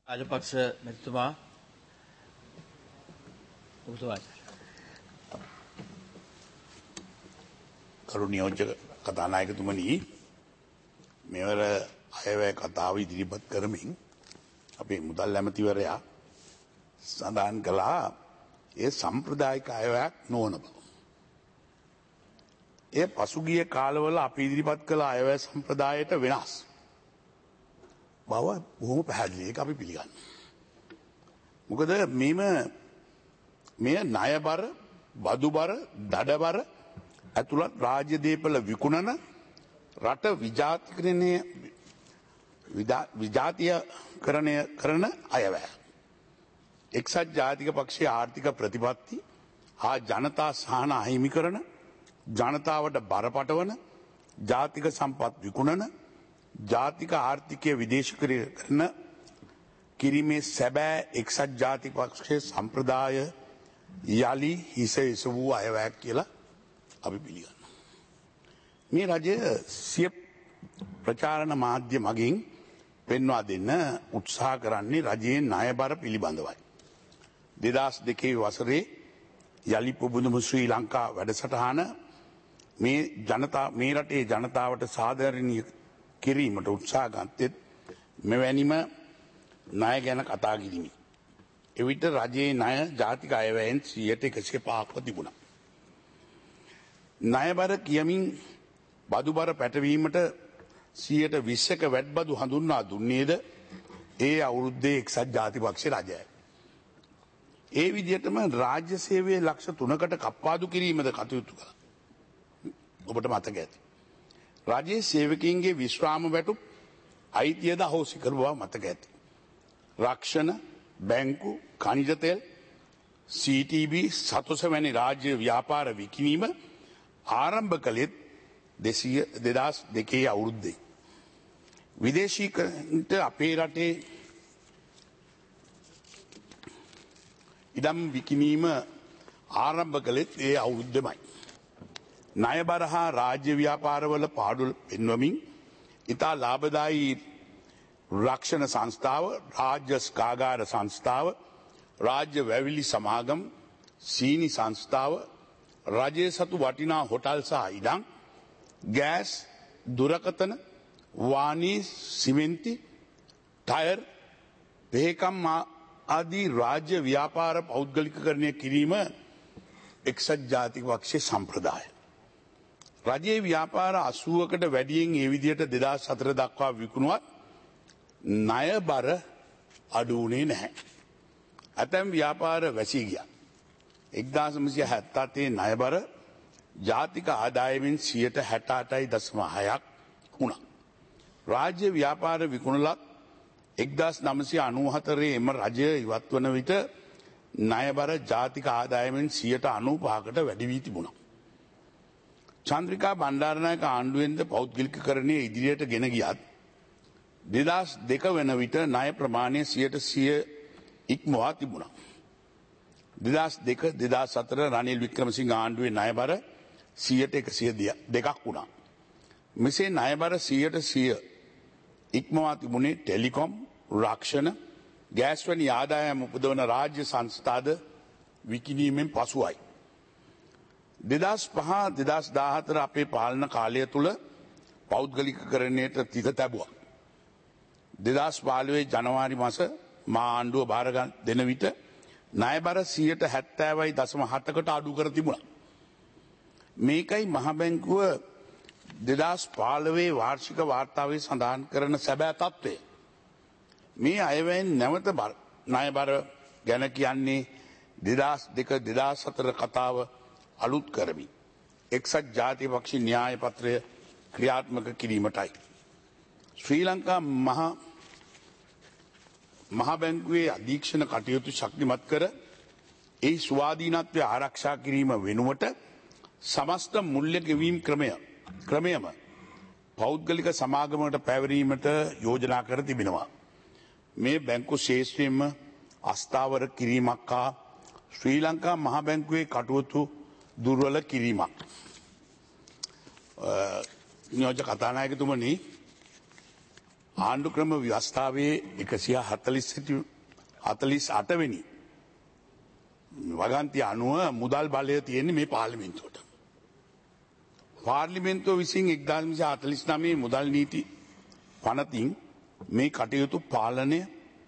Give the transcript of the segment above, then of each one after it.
රාජපක්ෂ මැතිතුමා ඔබතුමාට කරු නියෝජ්‍ය කතානායකතුමනි මෙවර අයවැය කතාව ඉදිරිපත් කරමින් අපේ මුදල් ඇමතිවරයා සඳහන් කළා ඒ සම්ප්‍රදායික අයවැයක් නොවන බව. ඒ පසුගිය කාලවල අපි ඉදිරිපත් කළ අයවැය සම්ප්‍රදායට වෙනස් බව බොහොම පැහැදිලි. ඒක අපි පිළිගන්නවා. මොකද මේ ණයබර, බදුබර, දඩබර ඇතුළත් රාජ්‍ය දේපල විකුණන රට විජාතිකරණය කරන අයවැය. එක්සත් ජාතික පක්ෂයේ ආර්ථික ප්‍රතිපත්ති හා ජනතා සහන අහිමි කරන, ජනතාවට බරපතවන, ජාතික සම්පත් විකුණන, ජාතික ආර්ථිකය විදේශීකරණ කිරීමේ සැබෑ එක්සත් ජාතික පක්ෂයේ සම්ප්‍රදාය යලි හිස වූ අයවැයක් කියලා අපි පිළිගන්නවා. මේ රජය සිය ප්‍රචාරණ මාධ්‍ය මගින් පෙන්වා දෙන්න උත්සාහ කරන්නේ රජයේ ණයබර පිළිබඳවයි. 2002 වසරේ යලි පුබුදුම ශ්‍රී ලංකා වැඩසටහන මේ රටේ ජනතාවට සාධාරණීය කිරීමට උත්සාහ ගත්තෙත් මෙවැනිම ණය ගැන කතා කිරීමයි. එවිට රජයේ ණය ජාතික අයවැයෙන් 105%ක්ව තිබුණා. ණයබර කියමින් බදුබර පැටවීමට 20%ක වැට් බදු හඳුන්වා දුන්නේද ඒ අවුරුද්දේ එක්සත් ජාතික පක්ෂේ රජයයි. ඒ විදිහටම රාජ්‍ය සේවයේ ලක්ෂ 3කට කප්පාදු කිරීමද කටයුතු කළා. ඔබට මතක ඇති. රජයේ සේවකීන්ගේ විශ්‍රාම වැටුප් අයිතියද අහෝසි කර බව මතක ඇති. රක්ෂණ, බැංකු, ඛනිජ තෙල්, CTB, සතොස වැනි රාජ්‍ය ව්‍යාපාර විකිණීම ආරම්භ කළෙත් 2002 අවුරුද්දේ. විදේශීකරණයට අපේ රටේ ඉඩම් විකිණීම ආරම්භ කළෙත් ඒ අවුරුද්දමයි. ණයබර හා රාජ්‍ය ව්‍යාපාරවල පාඩු පෙන්වමින් ඉතා ලාභදායී රක්ෂණ සංස්ථාව, රාජ්‍ය ස්කාගාර සංස්ථාව, රාජ්‍ය වැවිලි සමාගම්, සීනි සංස්ථාව, රජයේ සතු වටිනා හොටල් සහ ඉඩම්, ගෑස්, දුරකථන, වාණී, සිමෙන්ති, ටයර්, පෙහෙකම් ආදී රාජ්‍ය ව්‍යාපාර පෞද්ගලිකකරණය කිරීම එක්සත් ජාතික පක්ෂයේ සම්ප්‍රදාය. රජයේ ව්‍යාපාර 80කට වැඩියෙන් ඒ විදිහට 2004 දක්වා විකුණුවත් ණයබර අඩු වුණේ නැහැ. ඇතැම් ව්‍යාපාර වැසී ගියා. 1977 ණයබර ජාතික ආදායමෙන් 68.6ක් වුණා. රාජ්‍ය ව්‍යාපාර විකුණලත් 1994 එම රජය ඉවත් වන විට ණයබර ජාතික ආදායමෙන් 95%කට වැඩි වී තිබුණා. චන්ද්‍රිකා බණ්ඩාරනායක ආණ්ඩුවෙන්ද පෞද්ගලිකකරණය ඉදිරියට ගෙන ගියත් 2002 වන විට ණය ප්‍රමාණය 100% ඉක්මවා තිබුණා. 2002-2004 රනිල් වික්‍රමසිංහ ආණ්ඩුවේ ණයබර 102ක් වුණා. මෙසේ ණයබර 100% ඉක්මවා තිබුණේ ටෙලිකොම්, රක්ෂණ, ගෑස් වැනි ආදායම් උපදවන රාජ්‍ය සංස්ථාද විකිණීමෙන් පසුවයි. 2005-2014 අපේ පාලන කාලය තුල පෞද්ගලිකකරණයට තිත තැබුවා. 2015 ජනවාරි මාස මා ආණ්ඩුව බාර දෙන විට ණයබර 70.7කට අඩු කර තිබුණා. මේකයි මහ බැංකුව 2015 වාර්ෂික වාර්තාවේ සඳහන් කරන සැබෑ තත්ත්වය. මේ අයවැයෙන් නැවත ණයබර ගැන කියන්නේ 2002-2004 කතාව අලුත් කරමි. එක්සත් ජාතික පක්ෂ න්‍යාය පත්‍රය ක්‍රියාත්මක කිරීමටයි. ශ්‍රී ලංකා මහ බැංකුවේ අධීක්ෂණ කටයුතු ශක්තිමත් කර ඒ ස්වාධීනත්වය ආරක්ෂා කිරීම වෙනුවට සමස්ත මුල්‍ය ගෙවීම් ක්‍රමයම පෞද්ගලික සමාගමකට පැවරීමට යෝජනා කර තිබෙනවා. මේ බැංකු ශේෂ්ත්‍රයෙන්ම අස්ථාවර කිරීමක් හා ශ්‍රී ලංකා මහ බැංකුවේ කටයුතු දුර්වල කිරීමක්. නියෝජ්‍ය කතානායකතුමනි ආණ්ඩුක්‍රම ව්‍යවස්ථාවේ 148 වෙනි වගන්තිය අනුව මුදල් බලය තියෙන්නේ මේ පාර්ලිමේන්තුවට. පාර්ලිමේන්තුව විසින් 1949 මුදල් නීති පනතින් මේ කටයුතු පාලනය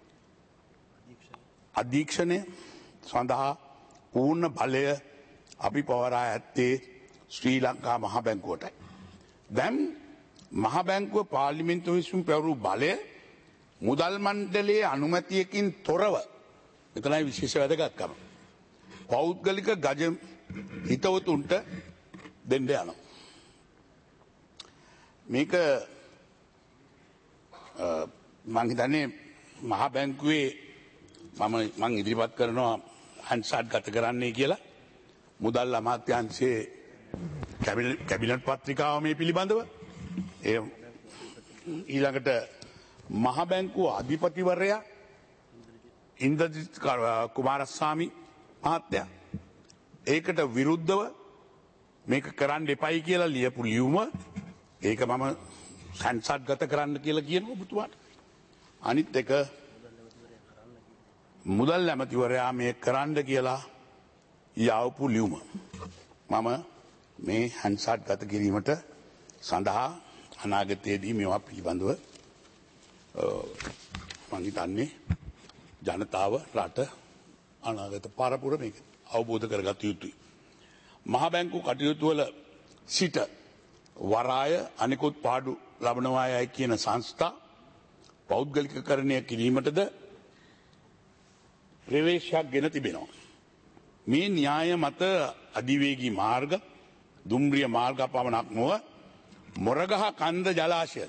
අධීක්ෂණය සඳහා පූර්ණ බලය අපි පවරා ඇත්තේ ශ්‍රී ලංකා මහ බැංකුවටයි. දැන් මහ බැංකුව පාර්ලිමේන්තුව විසින් පැවරු බලය මුදල් මණ්ඩලයේ අනුමැතියකින් තොරව එතනයි විශේෂ වැදගත්කම. පෞද්ගලික ගජ හිතවතුන්ට දෙන්න යනවා. මේක මං හිතන්නේ මහ බැංකුවේ මම ඉදිරිපත් කරනවා හන්සාට් ගත කරන්නේ කියලා මුදල් අමාත්‍යාංශයේ කැබිනට් පත්‍රිකාව මේ පිළිබඳව ඊළඟට මහ බැංකුව අධිපතිවරයා ඉන්ද්‍රජිත් කුමාරස්වාමි මහත්තයා ඒකට විරුද්ධව මේක කරන්න එපයි කියලා ලියපු ලියුම ඒක මම හන්සාට් ගත කරන්න කියලා කියනවා ඔබතුමාට. අනිත් එක මුදල් ඇමතිවරයා මේ කරන්න කියලා යවපු ලියුම මම මේ හන්සාට් ගත කිරීමට සඳහා අනාගතයේදී මේවා පිළිබඳව මං හිතන්නේ ජනතාව රට අනාගත පරපුර මේක අවබෝධ කරගත යුතුයි. මහ බැංකු කටයුතු වල සිට වරාය අනිකුත් පාඩු ලබනවායයි කියන සංස්ථා පෞද්ගලිකකරණය කිරීමටද ප්‍රවේශයක් ගෙන තිබෙනවා. මේ න්‍යාය මත අධිවේගී මාර්ග දුම්රිය මාර්ග පමණක් නොව මොරගහ කන්ද ජලාශය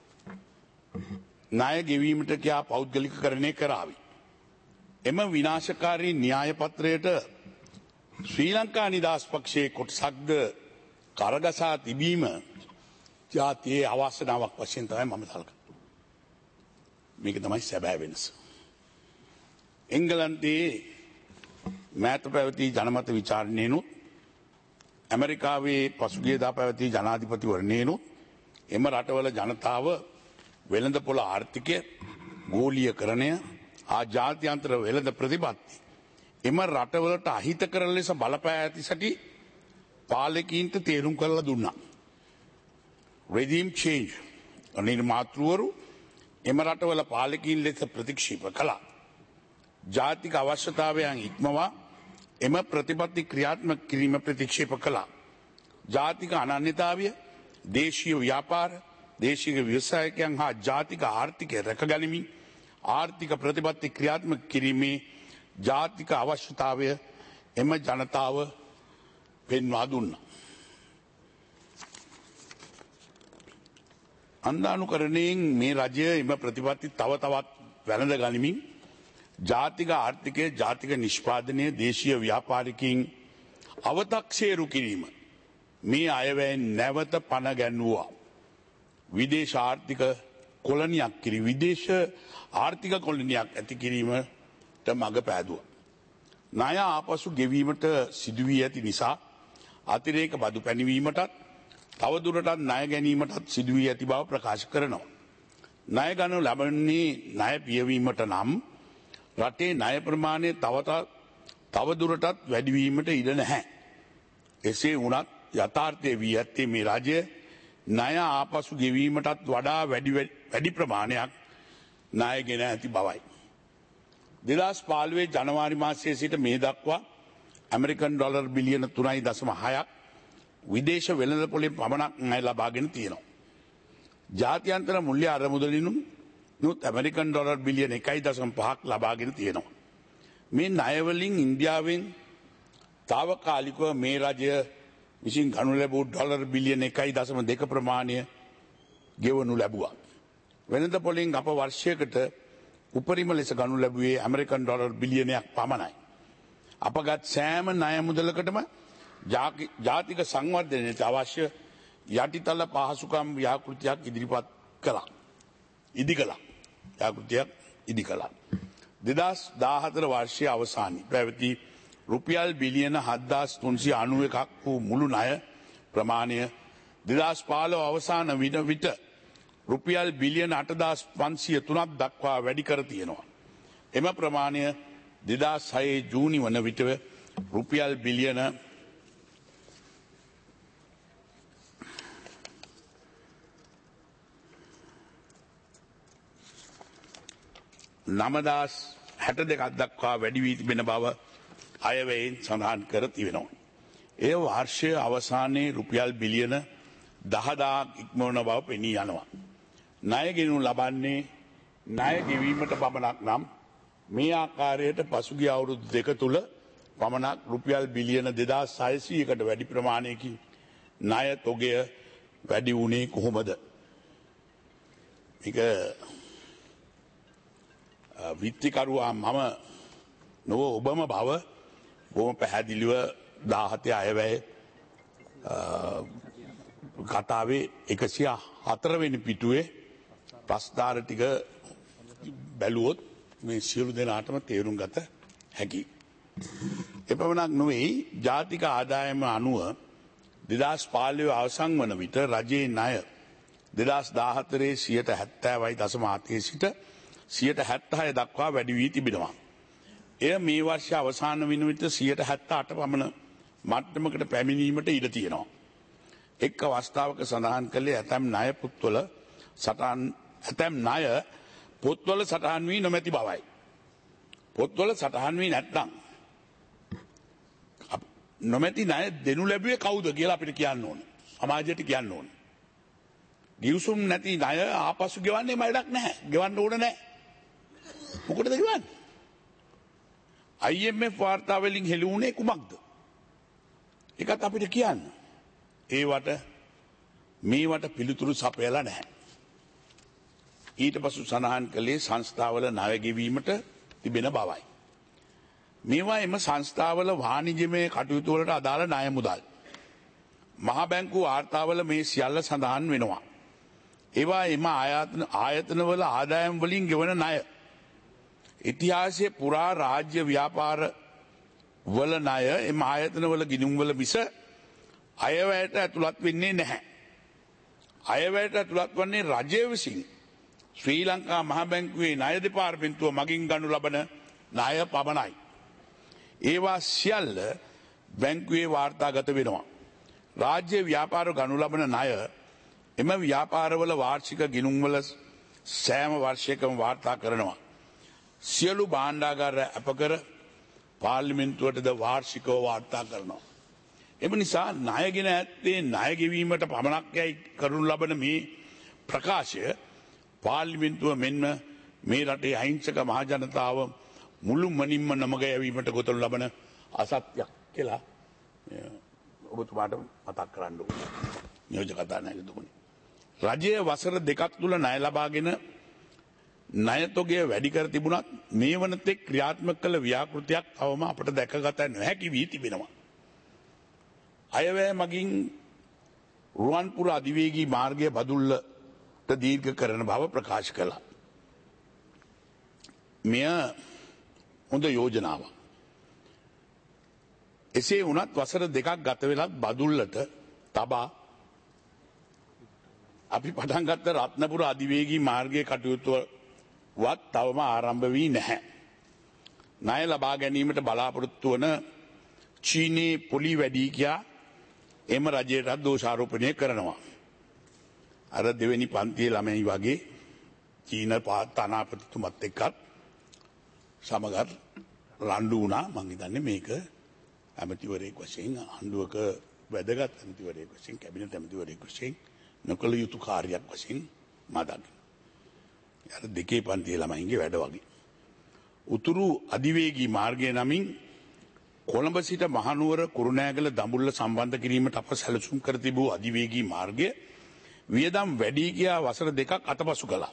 ණය ගෙවීමට කියා පෞද්ගලිකකරණය කරાવી. එම විනාශකාරී න්‍යාය පත්‍රයට ශ්‍රී ලංකා නිදහස් පක්ෂයේ කොටසක්ද කරගසා තිබීම ජාතියේ අවාසනාවක් වශයෙන් තමයි මම සලකන්නේ. මේක තමයි සැබෑ වෙනස. එංගලන්තයේ මෑත පැවති ජනමත විචාරණයනුත් ඇමරිකාවේ පසුගියදා පැවති ජනාධිපතිවරණයනුත් එම රටවල ජනතාව වෙළඳපොළ ආර්ථිකය ගෝලීයකරණය ජාත්‍යන්තර වෙළඳ ප්‍රතිපත්ති එම රටවලට අහිත කරන ලෙස බලපෑ ඇති සැටි පාලකීන්ට තේරුම් කරලා දුන්නා. රෙජීම් චේන්ජ් නිර්මාතෘවරු එම රටවල පාලකීන් ලෙස ප්‍රතික්ෂේප කළා. ජාතික අවශ්‍යතාවයන් ඉක්මවා එම ප්‍රතිපත්ති ක්‍රියාත්මක කිරීම ප්‍රතික්ෂේප කළා. ජාතික අනන්‍යතාවය දේශීය ව්‍යාපාර දේශීය ව්‍යවසායකයන් හා ජාතික ආර්ථිකය රැකගනිමින් ආර්ථික ප්‍රතිපත්ති ක්‍රියාත්මක කිරීමේ ජාතික අවශ්‍යතාවය එම ජනතාව පෙන්වා දුන්නා. අන්දානුකරණයෙන් මේ රජය එම ප්‍රතිපත්ති තව තවත් වැළඳ ගනිමින් ජාතික ආර්ථිකය ජාතික නිෂ්පාදනය දේශීය ව්‍යාපාරිකයින් අවතක්සේරු කිරීම මේ අයවැයෙන් නැවත පණ ගැන්වුවා. විදේශ ආර්ථික කොලනියක් කිරි විදේශ ආර්ථික කොලනියක් ඇති කිරීමට මඟ පෑදුවා. ණය ආපසු ගෙවීමට සිදුවී ඇති නිසා අතිරේක බදු පැනවීමටත් තවදුරටත් ණය ගැනීමටත් සිදුවී ඇති බව ප්‍රකාශ කරනවා. ණය ගනු ලබන්නේ ණය පියවීමට නම් රටේ ණය ප්‍රමාණය තවදුරටත් වැඩිවීමට ඉඩ නැහැ. එසේ වුණත් යථාර්ථය වී ඇත්තේ මේ රජය ණය ආපසු ගෙවීමටත් වඩා වැඩි ප්‍රමාණයක් ණය ගෙන ඇති බවයි. 2015 ජනවාරි මාසයේ සිට මේ දක්වා ඇමරිකන් ඩොලර් බිලියන 3.6ක් විදේශ වෙළඳපොලේ පමණක් ණය ලබාගෙන තියෙනවා. ජාත්‍යන්තර මුල්‍ය අරමුදලිනුත් ඇමරිකන් ඩොලර් බිලියන 1.5ක් ලබාගෙන තියෙනවා. මේ ණය වලින් ඉන්දියාවෙන් తాවකාලිකව මේ රජය විසින් ගනු ලැබූ ඩොලර් බිලියන 1.2 ප්‍රමාණය ගෙවනු ලැබුවා. වෙළඳපොලෙන් අප වර්ෂයකට උපරිම ලෙස ගනු ලැබුවේ ඇමරිකන් ඩොලර් බිලියනයක් පමණයි. අපගත් සෑම ණය මුදලකටම ජාතික සංවර්ධනයට අවශ්‍ය යටිතල පහසුකම් ව්‍යාපෘතියක් ඉදිරිපත් කළා. ඉදි කළා. 2014 වර්ෂයේ අවසානයේ පැවති රුපියල් බිලියන 7391ක් වූ මුළු ණය ප්‍රමාණය 2015 අවසාන විට රුපියල් බිලියන 8,503ක් දක්වා වැඩි කර තියෙනවා. එම ප්‍රමාණය 2006 ජූනි වන විට රුපියල් බිලියන 9,062ක් දක්වා වැඩි වී තිබෙන බව අයවැයෙන් සඳහන් කර තිබෙනවා. ඒ වර්ෂය අවසානයේ රුපියල් බිලියන 10,000ක් ඉක්මවන බව පෙනී යනවා. ණය ගෙනු ලබන්නේ ණය ගෙවීමට පමණක් නම් මේ ආකාරයට පසුගිය අවුරුදු දෙක තුල පමණක් රුපියල් බිලියන 2,600කට වැඩි ප්‍රමාණයකින් ණය තොගය වැඩි වුණේ කොහොමද? මේක විත්තිකරුවා මම නොව ඔබම බව බොහොම පැහැදිලිව 17 අයවැය කතාවේ 104 වෙනි පිටුවේ ප්‍රස්තාර ටික බැලුවොත් මේ සියලු දෙනාටම තේරුම් ගත හැකියි. එපමණක් නොවේ ජාතික ආදායම අනුව 2015 අවසන් වන විට රජයේ ණය 2014 70.7% සිට 76 දක්වා වැඩි වී තිබෙනවා. එය මේ වර්ෂ අවසාන වන විට 78 පමණ මට්ටමකට පැමිණීමට ඉඩ තියෙනවා. එක් අවස්ථාවක සඳහන් කළේ ඇතැම් ණය පොත්වල සටහන් වී නොමැති බවයි. පොත්වල සටහන් වී නැත්නම් නොමැති ණය දෙනු ලැබුවේ කවුද කියලා අපිට කියන්න ඕනේ. සමාජයට කියන්න ඕනේ. ගිවිසුම් නැති ණය ආපසු ගෙවන්නේ මඩක් නැහැ. ගෙවන්න ඕන නැහැ. මොකටද ගෙවන්නේ? IMF වාර්තා වලින් හෙළි වුණේ කුමක්ද? ඒකත් අපිට කියන්න. මේවට පිළිතුරු සපයලා නැහැ. ඊට පසු සඳහන් කළේ සංස්ථාවල ණය ගෙවීමට තිබෙන බවයි. මේවා එම සංස්ථාවල වාණිජමය කටයුතු වලට අදාළ ණය මුදල්. මහා බැංකුව වාර්තාවල මේ සියල්ල සඳහන් වෙනවා. ඒවා එම ආයතනවල ආදායම් වලින් ගෙවන ණය. ඉතිහාසයේ පුරා රාජ්‍ය ව්‍යාපාර වල ණය එම ආයතනවල ගිණුම් වල මිස අයවැයට ඇතුළත් වෙන්නේ නැහැ. අයවැයට ඇතුළත් වන්නේ රජය විසින් ශ්‍රී ලංකා මහ බැංකුවේ ණය දෙපාර්තමේන්තුව මගින් ගනු ලබන ණය පමණයි. ඒවා සියල්ල බැංකුවේ වාර්තාගත වෙනවා. රාජ්‍ය ව්‍යාපාර ගනු ලබන ණය එම ව්‍යාපාරවල වාර්ෂික ගිණුම් වල සෑම වර්ෂයකම වාර්තා කරනවා. සියලු භාණ්ඩාගාර අපකර පාර්ලිමේන්තුවටද වාර්ෂිකව වාර්තා කරනවා. එම නිසා ණයගෙන ඇත්තේ ණය ගෙවීමට පමණක් යයි කරනු ලබන මේ ප්‍රකාශය පාර්ලිමේන්තුව මෙන්ම මේ රටේ අහිංසක මහ ජනතාව මුළු මනින්ම නමග යැවීමට ගොතනු ලබන අසත්‍යයක් කියලා ඔබතුමාට මතක් කරන්න ඕනේ. නියෝජක කතානායකතුමනි. රජයේ වසර දෙකක් තුල ණය ලබාගෙන ණය තොගය වැඩි කර තිබුණත් මේ වනතෙක් ක්‍රියාත්මක කළ ව්‍යාපෘතියක් තවම අපට දැකගත නොහැකි වී තිබෙනවා. අයවැය මගින් රුවන්පුර අධිවේගී මාර්ගය බදුල්ලට දීර්ඝ කරන බව ප්‍රකාශ කළා. මෙය හොඳ යෝජනාවක්. එසේ වුණත් වසර දෙකක් ගත වෙලත් බදුල්ලට තබා අපි පටන් ගත්ත රත්නපුර අධිවේගී මාර්ගයේ කටයුතු වත් තවම ආරම්භ වී නැහැ. ණය ලබා ගැනීමට බලාපොරොත්තු වන චීනයේ පොලි වැඩි කියා එම රජයට දෝෂාරෝපණය කරනවා. අර දෙවෙනි පන්තියේ ළමයි වගේ චීන තානාපතිතුමත් එක්කත් සමගත් රණ්ඩු වුණා. මං හිතන්නේ මේක ඇමතිවරයෙක් වශයෙන් ආණ්ඩුවක වැදගත් ඇමතිවරයෙක් වශයෙන් කැබිනට් ඇමතිවරයෙක් වශයෙන් නොකළ යුතු කාර්යයක් වශයෙන් මා අර දෙකේ පන්තියේ ළමයින්ගේ වැඩ වගේ. උතුරු අධිවේගී මාර්ගය නමින් කොළඹ සිට මහනුවර කුරුණෑගල දඹුල්ල සම්බන්ධ කිරීමට අප සැලසුම් කර තිබූ අධිවේගී මාර්ගය වියදම් වැඩි කියා වසර දෙකක් අතපසු කළා.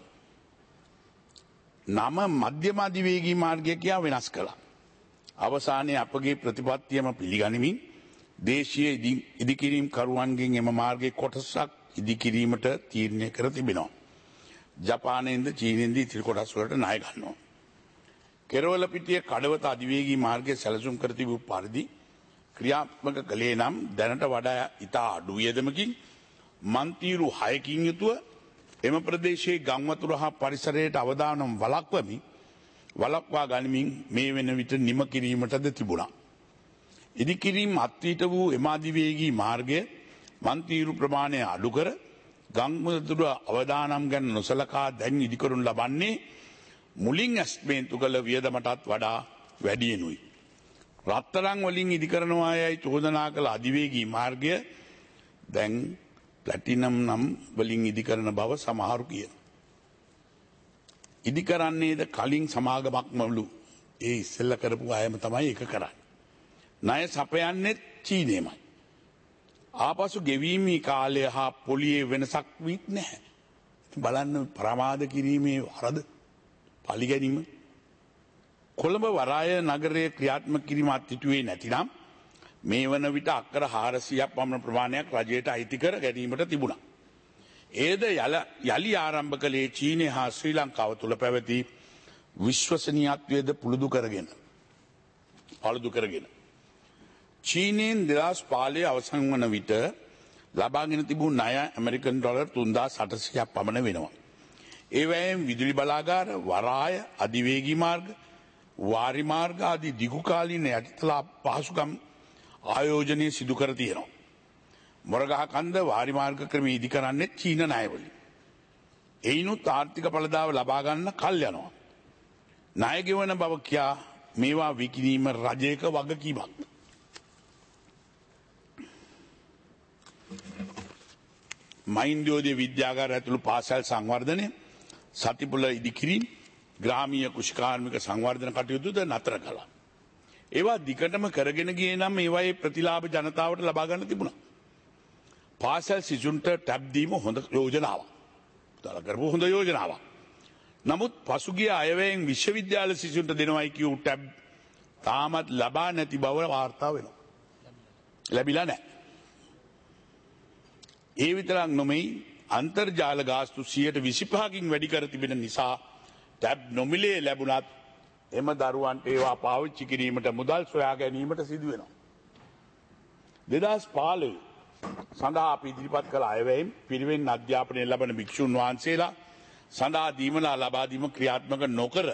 නම මධ්‍යම අධිවේගී මාර්ගය කියා වෙනස් කළා. අවසානයේ අපගේ ප්‍රතිපත්තියම පිළිගනිමින් දේශීය ඉදිකිරීම් කරුවන්ගෙන් එම මාර්ගයේ කොටසක් ඉදිකිරීමට තීරණය කර තිබෙනවා. ජපානයෙන්ද චීනෙන්ද ඉතිරි කොටස් වලට ණය ගන්නවා. කෙරවල පිටිය කඩවත අධිවේගී මාර්ගයේ සැලසුම් කර තිබූ පරිදි ක්‍රියාත්මක කළේ නම් දැනට වඩා ඉතා අඩු වියදමකින් මන්තිරු 6කින් යුතුව එම ප්‍රදේශයේ ගම්වතුර හා පරිසරයට අවදානම් වළක්වා ගනිමින් මේ වෙන විට නිම කිරීමටද තිබුණා. ඉදිකිරීම අත්වීට වූ එම අධිවේගී මාර්ගය මන්තීරු ප්‍රමාණය අඩු කර ගම්වතුර අවදානම් ගැන නොසලකා දැන් ඉදිකරනු ලබන්නේ මුලින් ඇස්මේන්තු කළ වියදමටත් වඩා වැඩියෙනුයි. රත්තරන් වලින් ඉදිකරනවා යයි චෝදනා කළ අධිවේගී මාර්ගය දැන් ප්ලැටිනම් නම් වලින් ඉදිකරන බව සමහරු කියන. ඉදිකරන්නේද කලින් සමාගමක්මලු ඒ ඉස්සෙල්ල කරපු අයම තමයි එක කරන්නේ. ණය සපයන්නේ චීනයමයි. ආපසු ගෙවීමේ කාලය හා පොලියේ වෙනසක් වීත් නැහැ. බලන්න ප්‍රමාද කිරීමේ වරද පලිගැනීම කොළඹ වරාය නගරයේ ක්‍රියාත්මක කිරීම අත්හිටුවේ නැතිනම් මේ වන විට අක්කර 400ක් පමණ ප්‍රමාණයක් රජයට අයිති කර ගැනීමට තිබුණා. ඒද යලි ආරම්භ කළේ චීනය හා ශ්‍රී ලංකාව තුළ පැවති විශ්වසනීයත්වයේද පළුදු කරගෙන චීනයෙන් 2005 අවසන් වන විට ලබාගෙන තිබූ ණය ඇමරිකන් ඩොලර් 3800ක් පමණ වෙනවා. ඒවැයෙන් විදුලි බලාගාර වරාය අධිවේගී මාර්ග වාරි මාර්ග ආදී දිගුකාලීන යටිතල පහසුකම් ආයෝජනය සිදු කර තියෙනවා. මොරගහ කන්ද වාරි මාර්ග ක්‍රම ඉදි කරන්නේ චීන ණයවලින්. එයිනුත් ආර්ථික ඵලදාව ලබා ගන්න කල් යනවා. ණය ගෙවන බව කියා මේවා විකිණීම රජයක වගකීමක්. මහින්දෝදය විද්‍යාගාර ඇතුළු පාසල් සංවර්ධනය සතිපුල ඉදිකිරීම ග්‍රාමීය කෘෂිකාර්මික සංවර්ධන කටයුතුද නතර කළා. ඒවා දිගටම කරගෙන ගියේ නම් ඒවායේ ප්‍රතිලාභ ජනතාවට ලබා ගන්න තිබුණා. පාසල් සිසුන්ට ටැබ් දීම හොඳ යෝජනාවක්. උදාල කරපු හොඳ යෝජනාවක්. නමුත් පසුගිය අයවැයෙන් විශ්වවිද්‍යාල සිසුන්ට දෙනවයි කියූ ටැබ් තාමත් ලබා නැති බව වාර්තා වෙනවා. ලැබිලා නැහැ. ඒ විතරක් නොමෙයි අන්තර්ජාල ගාස්තු 25%කින් වැඩි කර තිබෙන නිසා ටැබ් නොමිලේ ලැබුණත් එම දරුවන්ට ඒවා පාවිච්චි කිරීමට මුදල් සොයා ගැනීමට සිදු වෙනවා. 2015 සඳහා අපි ඉදිරිපත් කළ අයවැයෙන් පිරිවෙන් අධ්‍යාපනය ලබන භික්ෂුන් වහන්සේලා සඳහා දීමනා ලබා දීම ක්‍රියාත්මක නොකර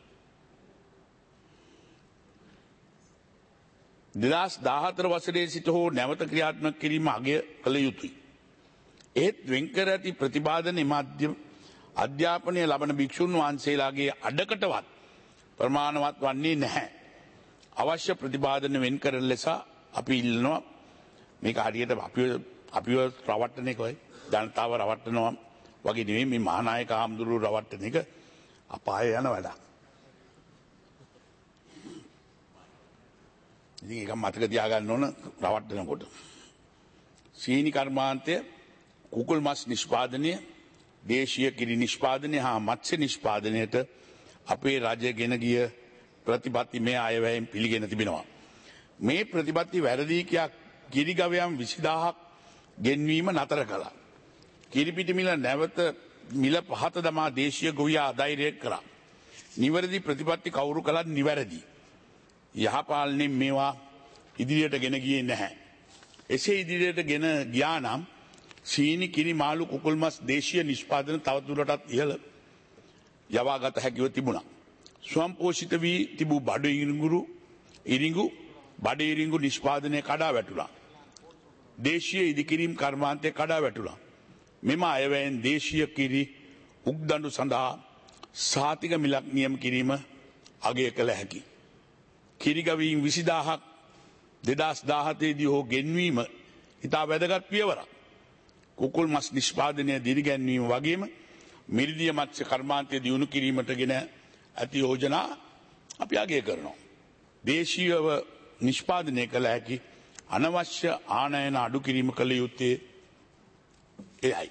2014 වසරේ සිට හෝ නැවත ක්‍රියාත්මක කිරීම අගය කළ යුතුයි. ඒත් වෙන්කර ඇති ප්‍රතිපාදන මාධ්‍යම අධ්‍යාපනය ලබන භික්ෂුන් වහන්සේලාගේ අඩකටවත් ප්‍රමාණවත් වන්නේ නැහැ. අවශ්‍ය ප්‍රතිපාදන වෙන් කරන ලෙස අපි ඉල්ලනවා. මේක හරියට අපිව රවට්ටන එකයි ජනතාව රවට්ටනවා වගේ නෙවෙයි මේ මහානායක ආම්දුරු රවට්ටන එක අපාය යන වැඩක්. ඉතින් ඒක මතක තියාගන්න ඕන රවට්ටනකොට. සීනි කර්මාන්තය කුකුල් මස් නිෂ්පාදනය දේශීය කිරි නිෂ්පාදනය හා මත්ස්‍ය නිෂ්පාදනයට අපේ රජය ගෙන ගිය ප්‍රතිපත්ති මේ අයවැයෙන් පිළිගෙන තිබෙනවා. මේ ප්‍රතිපත්ති වැරදි කියා කිරි ගවයන් 20000ක් ගෙන්වීම නතර කළා. කිරිපිටි මිල නැවත මිල පහත දමා දේශීය ගොවියා අධෛර්ය කළා. නිවැරදි ප්‍රතිපත්ති කවුරු කළත් නිවැරදි. යහපාලනයෙන් මේවා ඉදිරියට ගෙන ගියේ නැහැ. එසේ ඉදිරියට ගෙන ගියා නම් සීනි කිරි මාළු කුකුල් මස් දේශීය නිෂ්පාදන තවදුරටත් ඉහළ යවාගත හැකිව තිබුණා. ස්වයංපෝෂිත වී තිබූ බඩු ඉරිඟු නිෂ්පාදනය කඩා වැටුණා. දේශීය ඉදිකිරීම් කර්මාන්තය කඩා වැටුණා. මෙම අයවැයෙන් දේශීය කිරි උක්දඬු සඳහා සාතික මිලක් නියම කිරීම අගය කළ හැකි. කිරිගවීන් 20000ක් 2017 දී හෝ ගෙන්වීම ඉතා වැදගත් පියවරක්. කුකුල් මස් නිෂ්පාදනය දිරිගැන්වීම වගේම මිරිදිය මත්ස්‍ය කර්මාන්තය දියුණු කිරීමට ගෙන ඇති යෝජනා අපි අගය කරනවා. දේශීයව නිෂ්පාදනය කළ හැකි අනවශ්‍ය ආනයන අඩු කිරීම කළ යුත්තේ එයයි.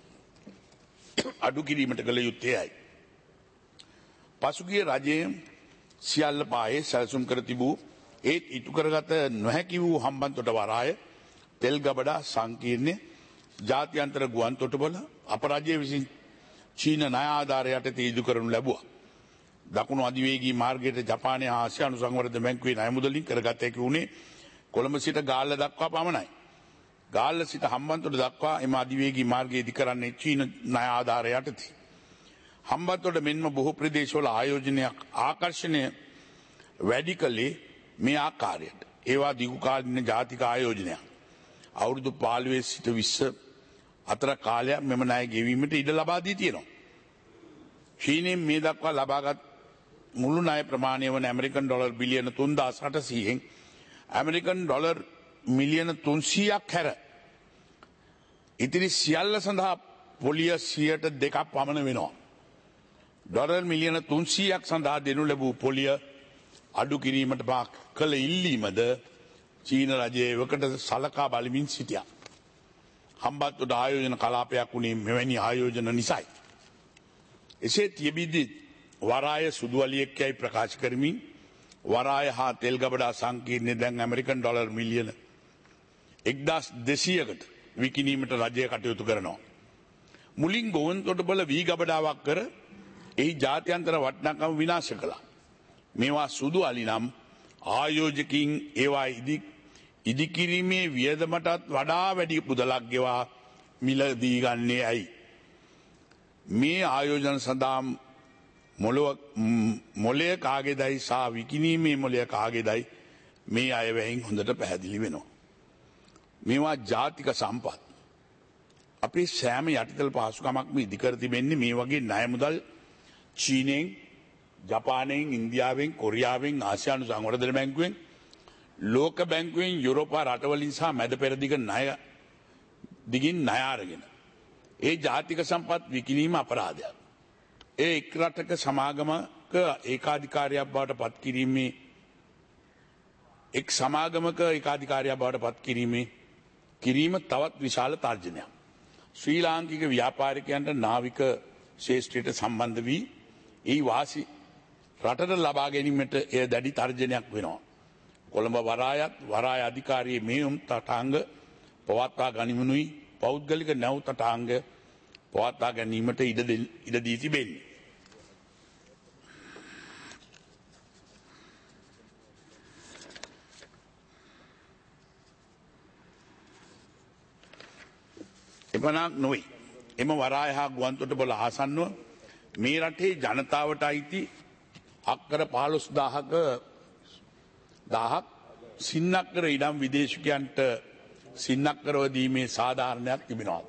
අඩු කිරීමට කළ යුත්තේ එයයි. පසුගිය රජයේ සියල්ල පායේ සැලසුම් කර තිබූ ඒත් ඉටු කරගත නොහැකි වූ හම්බන්තොට වරාය තෙල් ගබඩා සංකීර්ණය ජාත්‍යන්තර ගුවන් තොටුපොළ අප රජය විසින් චීන ණය ආධාර යටතේ ඉදු කරනු ලැබුවා. දකුණු අධිවේගී මාර්ගයට ජපානයේ ආසියානු සංවර්ධන බැංකුවේ ණය මුදලින් කරගත හැකි වුණේ කොළඹ සිට ගාල්ල දක්වා පමණයි. ගාල්ල සිට හම්බන්තොට දක්වා එම අධිවේගී මාර්ගය ඉදි කරන්නේ චීන ණය ආධාරය යටතේ. හම්බන්තොට මෙන්ම බොහෝ ප්‍රදේශවල ආයෝජනයක් ආකර්ෂණය වැඩි කළේ මේ ආකාරයට. ඒවා දිගුකාලීන ජාතික ආයෝජනයක්. අවුරුදු 15 සිට 20 අතර කාලයක් මෙම ණය ගෙවීමට ඉඩ ලබා දී තියෙනවා. චීනයෙන් මේ දක්වා ලබාගත් මුළු ණය ප්‍රමාණය වන ඇමරිකන් ඩොලර් බිලියන 3800න් ඇමරිකන් ඩොලර් මිලියන 300ක් හැර ඉතිරි සියල්ල සඳහා පොලිය 2% පමණ වෙනවා. ඩොලර් මිලියන 300ක් සඳහා දෙනු ලැබූ පොලිය අඩු කිරීමට කළ ඉල්ලීමද චීන රජය එවකට සලකා බලමින් සිටියා. හම්බන්තොට ආයෝජන කලාපයක් වුණේ මෙවැනි ආයෝජන නිසායි. එසේ තියබිදී වරාය සුදුවලියෙක් යයි ප්‍රකාශ කරමින් වරාය හා තෙල් ගබඩා සංකීර්ණය දැන් ඇමරිකන් ඩොලර් මිලියන 1200කට විකිණීමට රජය කටයුතු කරනවා. මුලින් ගෝවන්තොටුපළ වී ගබඩාවක් කර එහි ජාත්‍යන්තර වටිනාකම විනාශ කළා. මේවා සුදු අලි නම් ආයෝජකින් ඒවා ඉදිකිරීමේ වියදමටත් වඩා වැඩි පුදලක් ගෙවා මිලදී ගන්නේ ඇයි? මේ ආයෝජන සඳහා මොලය කාගේදයි සහ විකිණීමේ මොලය කාගේදයි මේ අයවැයෙන් හොඳට පැහැදිලි වෙනවා. මේවා ජාතික සම්පත්. අපේ සෑම යටිතල පහසුකමක්ම ඉදිකර තිබෙන්නේ මේ වගේ ණය මුදල් චීනෙන්, ජපානයෙන්, ඉන්දියාවෙන්, කොරියාවෙන්, ආසියානු සංවර්ධන බැංකුවෙන්, ලෝක බැංකුවෙන්, යුරෝපා රටවලින් සහ මැද පෙරදිග ණය දිගින් ණය අරගෙන. ඒ ජාතික සම්පත් විකිණීම අපරාධයක්. ඒ එක් රටක සමාගමක ඒකාධිකාරියක් බවට පත් කිරීමේ එක් සමාගමක ඒකාධිකාරියක් බවට පත් කිරීම තවත් විශාල තර්ජනයක්. ශ්‍රී ලාංකික ව්‍යාපාරිකයන්ට නාවික ශේෂ්ත්‍රයට සම්බන්ධ වී ඒ වාසි රටට ලබා ගැනීමට එය දැඩි තර්ජනයක් වෙනවා. කොළඹ වරාය අධිකාරියේ මෙහෙයුම් තටාංග පවත්වා ගනිමනුයි පෞද්ගලික නැව් තටාංග පවත්වා ගැනීමට ඉඩ දී තිබෙන්නේ. එපමණක් නොවේ. එම වරාය හා ගුවන්තොටුපළ ආසන්නව මේ රටේ ජනතාවට අයිති අක්කර 15000ක් සින්නක්කර ඉඩම් විදේශිකයන්ට සින්නක්කරව දීමේ සාධාරණයක් තිබෙනවා.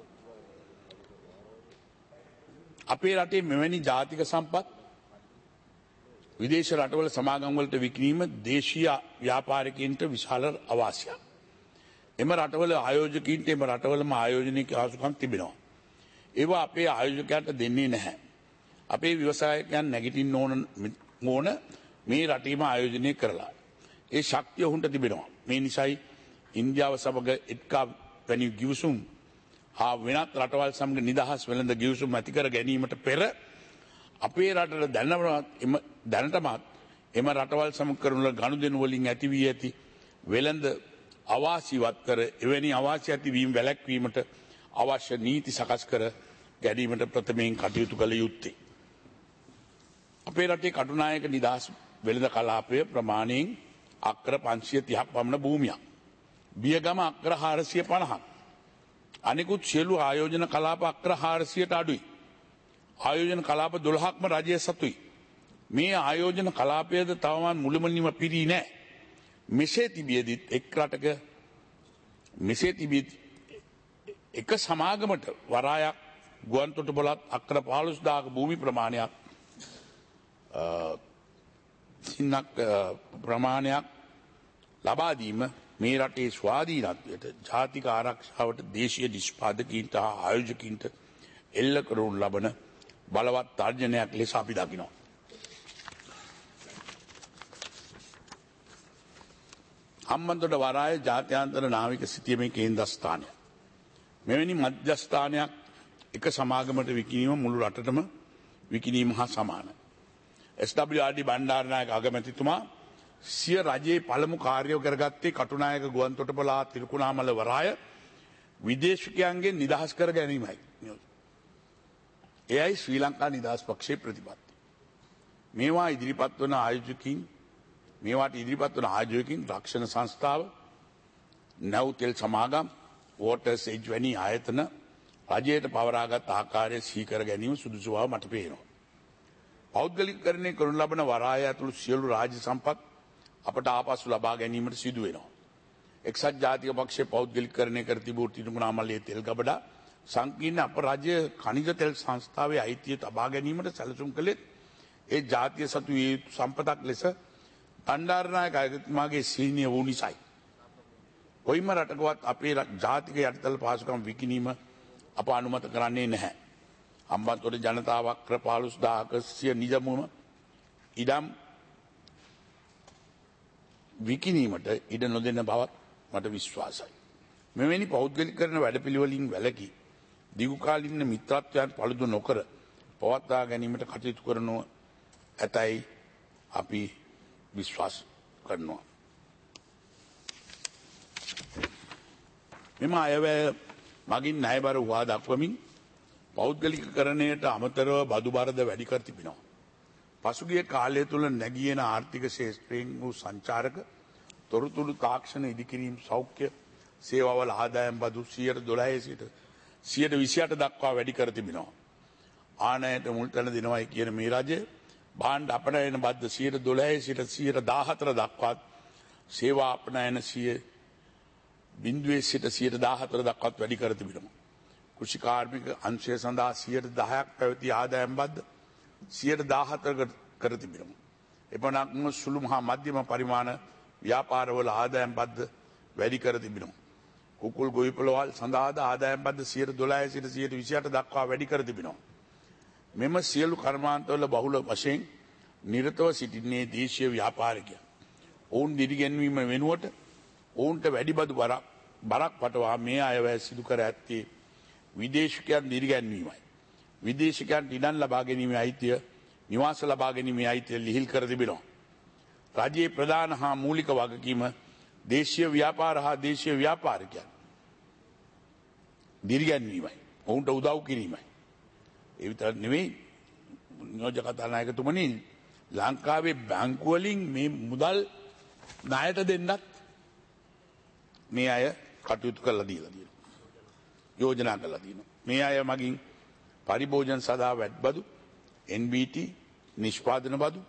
අපේ රටේ මෙවැනි ජාතික සම්පත් විදේශ රටවල සමාගම් වලට විකිණීම දේශීය ව්‍යාපාරිකයන්ට විශාල අවාසියක්. එම රටවල ආයෝජකයින්ට එම රටවලම ආයෝජනීය අවශ්‍යකම් තිබෙනවා. ඒවා අපේ ආයෝජකයන්ට දෙන්නේ නැහැ. අපේ ව්‍යවසායකයන් නැගිටින්න ඕන මේ රටේම ආයෝජනය කරලා. ඒ ශක්තිය ඔවුන්ට තිබෙනවා. මේ නිසායි ඉන්දියාව සමග එක්කා වැනි ගිවිසුම් හා වෙනත් රටවල් සමග නිදහස් වෙළඳ ගිවිසුම් ඇති කර ගැනීමට පෙර අපේ රටට දැනටමත් එම රටවල් සමග කරන ගනුදෙනු වලින් ඇති වී ඇති වෙළඳ අවාසිවත් කර එවැනි අවාසි ඇතිවීම වැළැක්වීමට අවශ්‍ය නීති සකස් කර ගැනීමට ප්‍රථමයෙන් කටයුතු කළ යුත්තේ. අපේ රටේ කටුනායක නිදහස් වෙළඳ කලාපය ප්‍රමාණයෙන් අක්කර 530ක් පමණ භූමියක්. බියගම අක්කර 450ක්. අනිකුත් සියලු ආයෝජන කලාප අක්කර 400ට අඩුයි. ආයෝජන කලාප 12ක්ම රජය සතුයි. මේ ආයෝජන කලාපයද තවමත් මුළුමනින්ම පිරී නැහැ. මෙසේ තිබියදිත් එක් රටක එක සමාගමට වරායක් ගුවන්තොටුපළත් අක්කර 15000ක භූමි ප්‍රමාණයක් සින්නක් ප්‍රමාණයක් ලබා දීම මේ රටේ ස්වාධීනත්වයට ජාතික ආරක්ෂාවට දේශීය නිෂ්පාදකීන්ට හා ආයෝජකීන්ට එල්ල කරනු ලබන බලවත් තර්ජනයක් ලෙස අපි දකිනවා. හම්බන්තොට වරාය ජාත්‍යන්තර නාවික සිතියමේ කේන්ද්‍රස්ථානය. මෙවැනි මධ්‍යස්ථානයක් එක සමාගමට විකිණීම මුළු රටටම විකිණීම හා සමානයි. SWRD බණ්ඩාරනායක අගමැතිතුමා සිය රජයේ පළමු කාර්යය කරගත්තේ කටුනායක ගුවන්තොටුපළ තිරිකුණාමල වරාය විදේශිකයන්ගෙන් නිදහස් කර ගැනීමයි. එයයි ශ්‍රී ලංකා නිදහස් පක්ෂයේ ප්‍රතිපත්තිය. මේවාට ඉදිරිපත් වන ආයෝජකින් රක්ෂණ සංස්ථාව, නැව් තෙල් සමාගම්, වෝටර්ස් එජ් වැනි ආයතන රජයට පවරාගත් ආකාරය සීකර ගැනීම සුදුසු බව මට පේනවා. පෞද්ගලිකකරණය කරනු ලබන වරාය ඇතුළු සියලු රාජ්‍ය සම්පත් අපට ආපසු ලබා ගැනීමට සිදු වෙනවා. එක්සත් ජාතික පක්ෂයේ පෞද්ගලිකකරණය කර තිබූ තිරුමනාමල්ලේ තෙල් ගබඩා සංකීර්ණ අප රජය ඛනිජ තෙල් සංස්ථාවේ අයිතිය තබා ගැනීමට සැලසුම් කළේ ඒ ජාතිය සතු විය යුතු සම්පතක් ලෙස බණ්ඩාරනායක අගතුමාගේ සීනිය වූ නිසායි. කොයිම රටකවත් අපේ ජාතික යටිතල පහසුකම් විකිණීම අප අනුමත කරන්නේ නැහැ. හම්බන්තොට ජනතාවක් 15000ක සිය නිදමුම ඉඩම් විකිණීමට ඉඩ නොදෙන බවත් මට විශ්වාසයි. මෙවැනි පෞද්ගලිකකරණ වැඩපිළිවෙලින් වැළකී දීර්ඝකාලීන මිත්‍රත්වයන් පළුදු නොකර පවත්වා ගැනීමට කටයුතු කරනවා ඇතැයි අපි විශ්වාස කරනවා. මෙම අයවැය මගින් ණයබර හුවා දක්වමින් පෞද්ගලිකකරණයට අමතරව බදු බරද වැඩි කර තිබෙනවා. පසුගිය කාලය තුළ නැගී එන ආර්ථික ශේෂ්ත්‍රයෙන් වූ සංචාරක තොරතුරු තාක්ෂණ ඉදිකිරීම සෞඛ්‍ය සේවාවල ආදායම් බදු 12% සිට 28% දක්වා වැඩි කර තිබෙනවා. ආනයට මුල් තැන දෙනවයි කියන මේ රජය භාණ්ඩ අපනයන බද්ද 12% සිට 14% දක්වා සේවා අපනයන 0.0 සිට 14% දක්වාත් වැඩි කර තිබෙනවා. කෘෂි කාර්මික අංශය සඳහා 10%ක් පැවති ආදායම් බද්ද 14% කර තිබෙනවා. එපමණක්ම සුළු මහා මධ්‍යම පරිමාණ ව්‍යාපාරවල ආදායම් බද්ද වැඩි කර තිබෙනවා. කුකුල් ගොවිපළවල් සඳහාද ආදායම් බද්ද 12% සිට 28% දක්වා වැඩි කර තිබෙනවා. මෙම සියලු කර්මාන්තවල බහුල වශයෙන් නිරතව සිටින්නේ දේශීය ව්‍යාපාරිකයන්. ඔවුන් දිරිගැන්වීම වෙනුවට ඔවුන්ට වැඩි බදු බරක් පටවා මේ අයවැය සිදු කර ඇත්තේ විදේශිකයන් දිරිගැන්වීමයි. විදේශිකයන්ට ඉඩම් ලබා ගැනීමේ අයිතිය නිවාස ලබා ගැනීමේ අයිතිය ලිහිල් කර තිබෙනවා. රජයේ ප්‍රධාන හා මූලික වගකීම දේශීය ව්‍යාපාර හා දේශීය ව්‍යාපාරිකයන් දිරිගැන්වීමයි. ඔවුන්ට උදව් කිරීමයි. ඒ විතර නෙවෙයි නියෝජක කතානායකතුමනි ලංකාවේ බැංකු වලින් මේ මුදල් ණයට දෙන්නත් මේ අය කටයුතු කරලා දීලා තියෙනවා. යෝජනා කරලා තියෙනවා. මේ අය මගින් පරිභෝජන සඳහා වැට් බදු, NBT, නිෂ්පාදන බදු,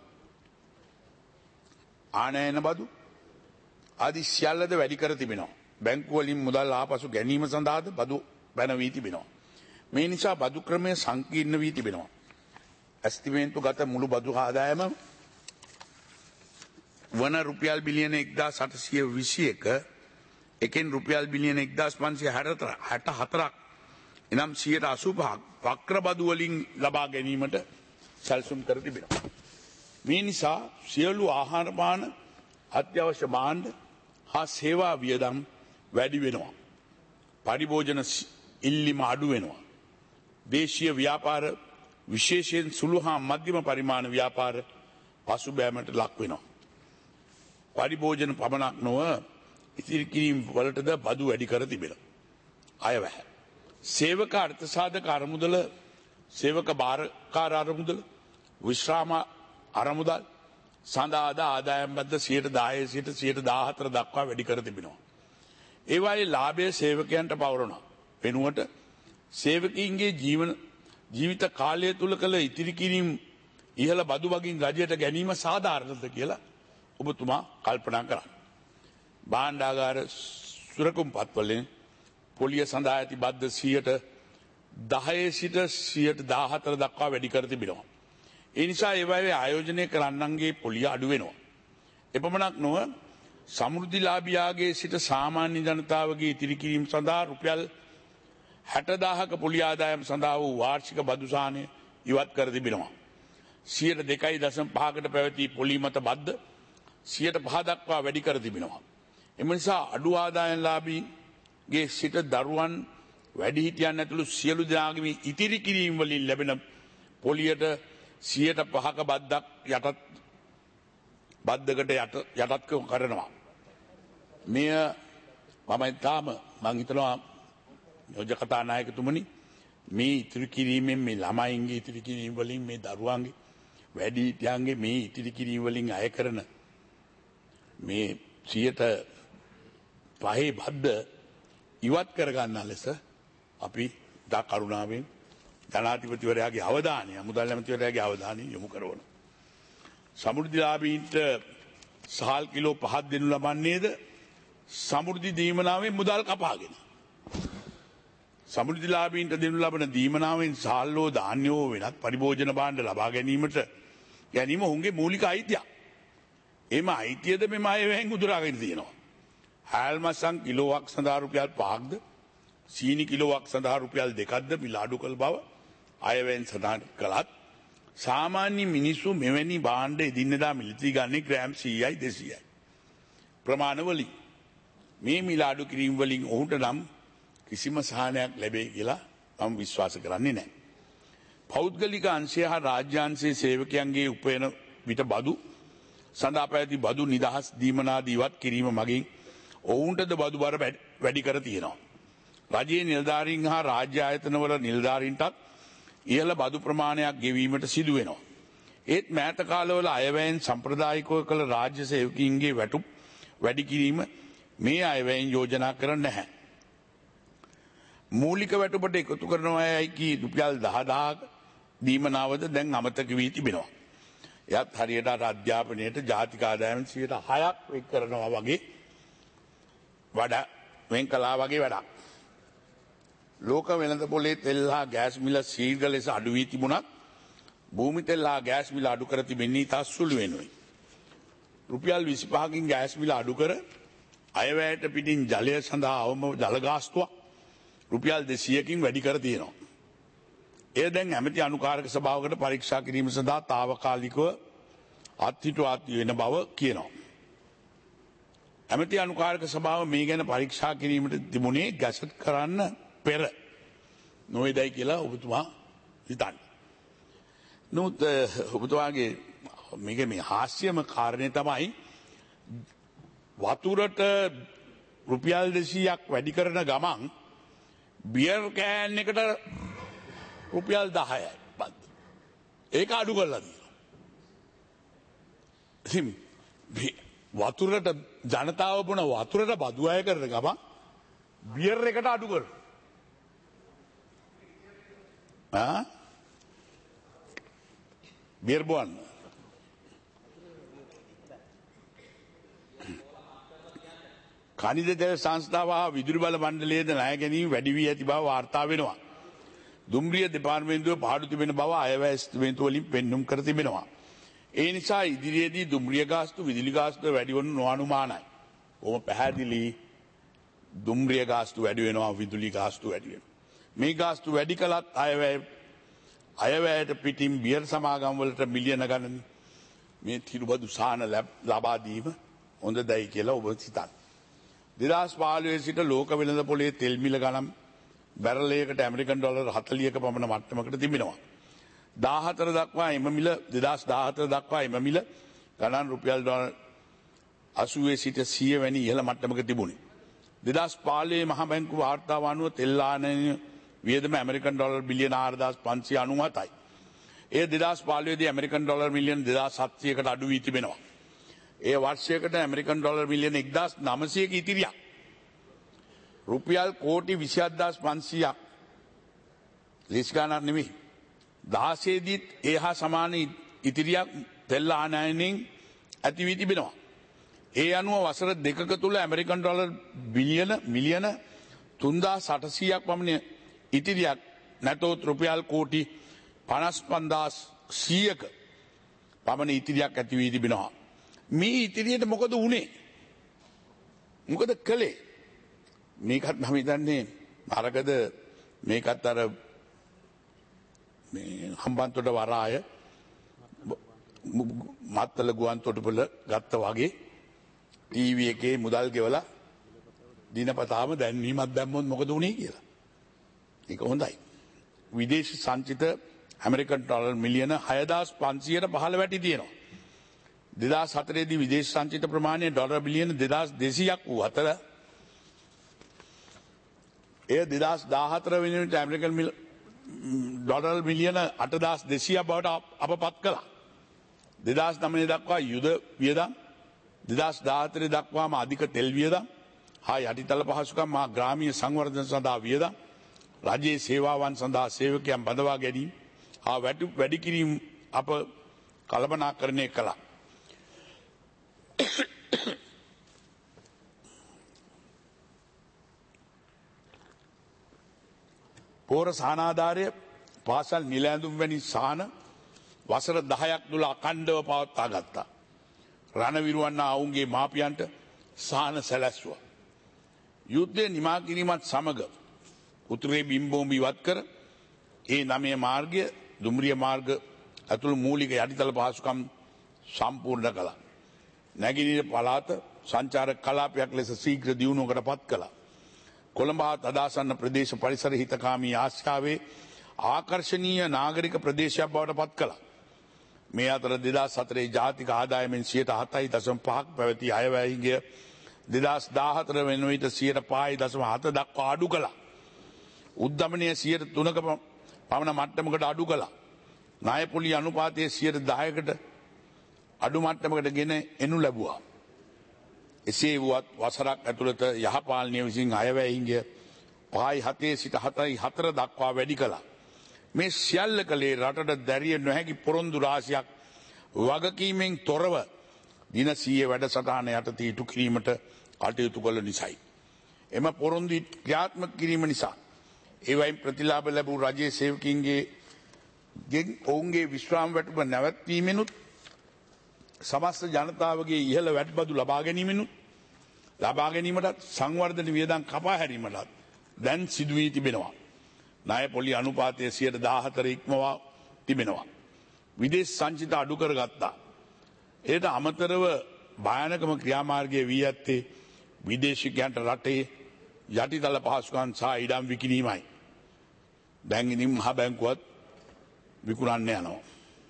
ආනයන බදු ආදී සියල්ලද වැඩි කර තිබෙනවා. බැංකු වලින් මුදල් ආපසු ගැනීම සඳහාද බදු පැන වී තිබෙනවා. මේ නිසා බදු ක්‍රමය සංකීර්ණ වී තිබෙනවා. ඇස්තිමේන්තු ගත මුළු බදු ආදායම වන රුපියල් බිලියන 1821 එකෙන් රුපියල් බිලියන 1564ක් එනම් 85ක් වක්‍ර බදු වලින් ලබා ගැනීමට සැලසුම් කර තිබෙනවා. මේ නිසා සියලු ආහාර පාන අත්‍යවශ්‍ය භාණ්ඩ හා සේවා වියදම් වැඩි වෙනවා. පරිභෝජන ඉල්ලීම අඩු වෙනවා. දේශීය ව්‍යාපාර විශේෂයෙන් සුළු හා මධ්‍යම පරිමාණ ව්‍යාපාර පසුබෑමට ලක් වෙනවා. පරිභෝජන පමණක් නොව ඉතිරි කිරීම වලටද බදු වැඩි කර තිබෙනවා. අයවැය. සේවක අර්ථසාධක අරමුදල, සේවක භාරකාර අරමුදල, විශ්‍රාම අරමුදල් සඳහාද ආදායම් බද්ද 10% සිට 14% දක්වා වැඩි කර තිබෙනවා. ඒවායේ ලාභය සේවකයන්ට පවරනවා. වෙනුවට සේවකීන්ගේ ජීවිත කාලය තුල කළ ඉතිරි කිරීම ඉහළ බදු වගින් රජයට ගැනීම සාධාරණද කියලා ඔබතුමා කල්පනා කරන්න. භාණ්ඩාගාර සුරකුම්පත් වලින් පොලිය සඳහා ඇති බද්ද 10% සිට 14% දක්වා වැඩි කර තිබෙනවා. ඒ නිසා ඒවායේ ආයෝජනය කරන්නන්ගේ පොලිය අඩු වෙනවා. එපමණක් නොව සමෘද්ධිලාභියාගේ සිට සාමාන්‍ය ජනතාවගේ ඉතිරි කිරීම සඳහා රුපියල් 60000ක පොලි ආදායම් සඳහා වූ වාර්ෂික බදු සාහනය ඉවත් කර තිබෙනවා. 2.5% පැවති පොලි මත බද්ද 5% දක්වා වැඩි කර තිබෙනවා. එම නිසා අඩු ආදායම්ලාභීගේ සිට දරුවන් වැඩිහිටියන් ඇතුළු සියලු දෙනාගේම ඉතිරි කිරීම වලින් ලැබෙන පොලියට 5%ක බද්දක් බද්දකට යටත් කරනවා. මෙය මම තාම මං හිතනවා යෝජක කතානායකතුමනි මේ ඉතිරි කිරීමෙන් මේ ළමයින්ගේ ඉතිරි කිරීම වලින් මේ දරුවන්ගේ වැඩිහිටියන්ගේ මේ ඉතිරි කිරීම වලින් අය කරන මේ 5% බද්ද ඉවත් කරගන්න ලෙස අපි දා කරුණාවෙන් ජනාධිපතිවරයාගේ අවධානය මුදල් ඇමතිවරයාගේ අවධානය යොමු කරනවා. සමෘද්ධිලාභීන්ට සහල් කිලෝ 5ක් දෙනු ලබන්නේද සමෘද්ධි දීමනාවෙන් මුදල් කපාගෙන. සමෘද්ධිලාභීන්ට දෙනු ලබන දීමනාවෙන් සහල්ලෝ ධාන්‍යෝ වෙනත් පරිභෝජන භාණ්ඩ ලබා ගැනීම ඔවුන්ගේ මූලික අයිතියක්. එම අයිතියද මෙම අයවැයෙන් උදුරාගෙන තියෙනවා. හැල්මසන් කිලෝවක් සඳහා රුපියල් 5ක්ද සීනි කිලෝවක් සඳහා රුපියල් 2ක්ද මිල අඩු කළ බව අයවැයෙන් සඳහන් කළත් සාමාන්‍ය මිනිස්සු මෙවැනි භාණ්ඩ එදිනෙදා මිලදී ගන්නේ ග්‍රෑම් 100යි 200යි ප්‍රමාණවලින්. මේ මිල අඩු කිරීම වලින් ඔහුට නම් කිසිම සහනයක් ලැබෙයි කියලා මම විශ්වාස කරන්නේ නැහැ. පෞද්ගලික අංශය හා රාජ්‍යාංශයේ සේවකයන්ගේ උපයන විට බදු සඳහා පැවති බදු නිදහස් දීමනාදී ඉවත් කිරීම මගින් ඔවුන්ටද බදු බර වැඩි කර තියෙනවා. රජයේ නිලධාරීන් හා රාජ්‍ය ආයතනවල නිලධාරීන්ටත් ඉහළ බදු ප්‍රමාණයක් ගෙවීමට සිදු වෙනවා. ඒත් මෑත කාලවල අයවැයෙන් සම්ප්‍රදායිකව කළ රාජ්‍ය සේවකීන්ගේ වැටුප් වැඩි කිරීම මේ අයවැයෙන් යෝජනා කරන්නේ නැහැ. මූලික වැටුපට එකතු කරනවායි කී රුපියල් 10000ක දීමනාවද දැන් අමතක වී තිබෙනවා. එයත් හරියට අධ්‍යාපනයට ජාතික ආදායම 6ක් වෙන් කරනවා වගේ වෙන් කළා වගේ වැඩක්. ලෝක වෙළඳ පොලේ තෙල් හා ගෑස් මිල ශීඝ්‍ර ලෙස අඩු වී තිබුණත් භූමි තෙල් හා ගෑස් මිල අඩු කර තිබෙන්නේ ඉතා සුළු වෙනුයි. රුපියල් 25කින් ගෑස් මිල අඩු කර අයවැයට පිටින් ජලය සඳහා අවම ජල ගාස්තුවක් රුපියල් 200කින් වැඩි කර තියෙනවා. එය දැන් ඇමති අනුකාරක සභාවකට පරීක්ෂා කිරීම සඳහා తాවකාලිකව අත්හිටුවාති වෙන බව කියනවා. ඇමති අනුකාරක සභාව මේ ගැන පරීක්ෂා කිරීමට තිබුණේ ගැසට් කරන්න පෙර නොවේදයි කියලා ඔබතුමා හිතන්නේ. නමුත් ඔබතුමාගේ මේක මේ හාස්‍යම කාරණේ තමයි වතුරට රුපියල් 200ක් වැඩි කරන ගමන් බියර් කෑන් එකට රුපියල් 10යි බත්. ඒක අඩු කරලා තියෙනවා. ඉතින් වතුරට ජනතාව බොන වතුරට බදු අය කරන ගමන් බියර් එකට අඩු කරනවා. බියර් බොන්න. කනිද තෙල් සංස්ථාව හා විදුලි බල මණ්ඩලයේද ණය ගැනීම වැඩි වී ඇති බව වාර්තා වෙනවා. දුම්රිය දෙපාර්තමේන්තුව පාඩු තිබෙන බව අයවැය ස්ථාපිත වලින් පෙන්눔 කර තිබෙනවා. ඒ නිසා ඉදිරියේදී දුම්රිය ගාස්තු විදුලි ගාස්තු වැඩි වනු නොඅනුමානයි. කොහොම පැහැදිලි දුම්රිය ගාස්තු වැඩි වෙනවා විදුලි ගාස්තු වැඩි වෙනවා. මේ ගාස්තු වැඩි කළත් අයවැයට පිටින් බියර් සමාගම් වලට මිලියන ගණන් මේ තිරුබදු සාන ලබා දීම හොඳදයි කියලා ඔබ හිතන්න. 2015 සිට ලෝක වෙළඳ පොලේ තෙල් මිල ගණන් බැරලයකට ඇමරිකන් ඩොලර් 40ක පමණ මට්ටමකට තිබෙනවා. 14 දක්වා එම මිල 2014 දක්වා එම මිල ගණන් රුපියල් ඩොලර් 80 සිට 100 වැනි ඉහළ මට්ටමක තිබුණේ. 2015 මහ බැංකුව වාර්තාව අනුව තෙල් ආනයන වියදම ඇමරිකන් ඩොලර් බිලියන 4597යි. එය 2015 දී ඇමරිකන් ඩොලර් මිලියන 2700කට අඩු වී තිබෙනවා. ඒ වර්ෂයකට ඇමරිකන් ඩොලර් මිලියන 1900ක ඉතිරියක්. රුපියල් කෝටි 27500ක් ලෙස් ගණනක් නෙමෙයි. 16 දීත් ඒ හා සමාන ඉතිරියක් තෙල් ආනයනයෙන් ඇති වී තිබෙනවා. ඒ අනුව වසර දෙකක තුල ඇමරිකන් ඩොලර් මිලියන 3800ක් පමණ ඉතිරියක් නැතොත් රුපියල් කෝටි 55100ක පමණ ඉතිරියක් ඇති වී තිබෙනවා. මේ ඉතිරියට මොකද වුනේ? මොකද කළේ? මේකත් මම හිතන්නේ අරකද මේකත් අර මේ හම්බන්තොට වරාය මත්තල ගුවන් තොටුපළ ගත්ත වගේ ටීවී එකේ මුදල් ගෙවලා දිනපතාම දැන්වීමක් දැම්මොත් මොකද වුනේ කියලා. ඒක හොඳයි. විදේශ සංචිත ඇමරිකන් ඩොලර් මිලියන 6500ට පහළ වැටි තියෙනවා. 2004 දී විදේශ සංචිත ප්‍රමාණය ඩොලර් බිලියන 2200ක් වූ අතර එය 2014 වෙනිට ඇමරිකන් ඩොලර් මිලියන 8200 බවට අපපත් කළා. 2009 දක්වා යුද වියදම් 2014 දක්වාම අධික තෙල් වියදම් හා යටිතල පහසුකම් මා ග්‍රාමීය සංවර්ධන සඳහා වියදම් රජයේ සේවාවන් සඳහා සේවකයන් බඳවා ගැනීම හා වැඩි කිරීම අප කළමනාකරණය කළා. පෝර සහනාධාරය පාසල් නිල ඇඳුම් වැනි සහන වසර 10ක් තුළ අඛණ්ඩව පවත්වා ගත්තා. රණවිරුවන්නා ඔවුන්ගේ මාපියන්ට සහන සැලැස්සුවා. යුද්ධය නිමා කිරීමත් සමග උතුරේ බිම්බෝම්බ ඉවත් කර ඒ 9 මාර්ගය දුම්රිය මාර්ග ඇතුළු මූලික යටිතල පහසුකම් සම්පූර්ණ කළා. නැගෙනහිර පළාත සංචාරක කලාපයක් ලෙස ශීඝ්‍ර දියුණුවකට පත් කළා. කොළඹ හා තදාසන්න ප්‍රදේශ පරිසර හිතකාමී ආසියාවේ ආකර්ශනීය නාගරික ප්‍රදේශයක් බවට පත් කළා. මේ අතර 2004 ජාතික ආදායමෙන් 7.5% පැවති අයවැයගේ 2014 වෙන විට 5.7 දක්වා අඩු කළා. උද්දමනය 3%ක පමණ මට්ටමකට අඩු කළා. ණය පොලි අනුපාතයේ 10%කට අඩු මට්ටමකට ගෙන එනු ලැබුවා. එසේ වුවත් වසරක් ඇතුළත යහපාලනය විසින් අයවැයගේ 5.7 සිට 4.4 දක්වා වැඩි කළා. මේ සියල්ල කලේ රටට දැරිය නොහැකි පොරොන්දු රාශියක් වගකීමෙන් තොරව දින 100 වැඩසටහන යටතේ ඉටු කිරීමට කටයුතු කළ නිසායි. එම පොරොන්දු ක්‍රියාත්මක කිරීම නිසා ඒවයින් ප්‍රතිලාභ ලැබූ රජයේ සේවකීන්ගේ ඔවුන්ගේ විශ්‍රාම වැටුප නැවැත්වීමෙනුත් සමස්ත ජනතාවගේ ඉහළ වැඩබදු ලබා ගැනීමටත් සංවර්ධන වියදම් කපා හැරීමටත් දැන් සිදු වී තිබෙනවා. ණය පොලි අනුපාතය 14% ඉක්මවා තිබෙනවා. විදේශ සංචිත අඩු කරගත්තා. එයට අමතරව භයානකම ක්‍රියාමාර්ගයේ වී ඇත්තේ විදේශිකයන්ට රටේ යටිතල පහසුකම් සහ ඉඩම් විකිණීමයි. දැන් ඉතින් මහ බැංකුවත් විකුණන්න යනවා.